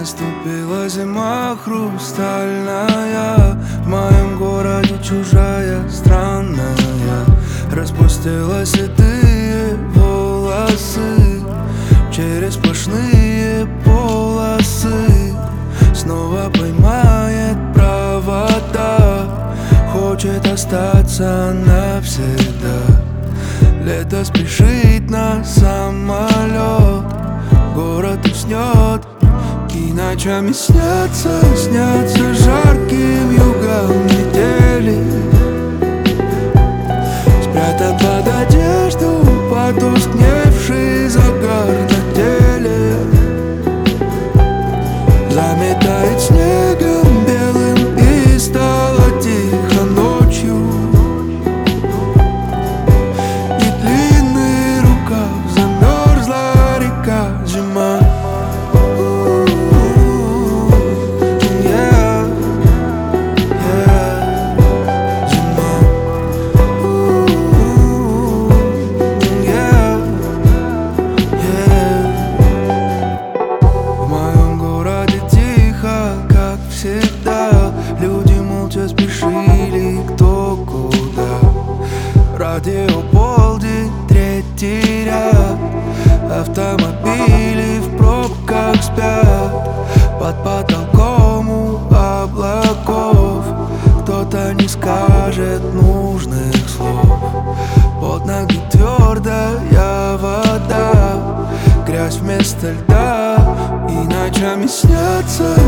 Наступила зима хрустальная, в моем городе чужая, странная. Распустила седые волосы через сплошные полосы. Снова поймает провода, хочет остаться навсегда. Лето спешит на самолет, город уснет, и ночами снятся жарким югом недели. Спрятан под одежду потускневший загар на теле. Заметает снегом белым, и стало тихо ночью. И длинный рукав, замерзла река, зима. Всегда люди молча спешили кто куда. Радио полдень, третий ряд, автомобили в пробках спят. Под потолком у облаков кто-то не скажет нужных слов. Под ноги твердая вода, грязь вместо льда, и ночами снятся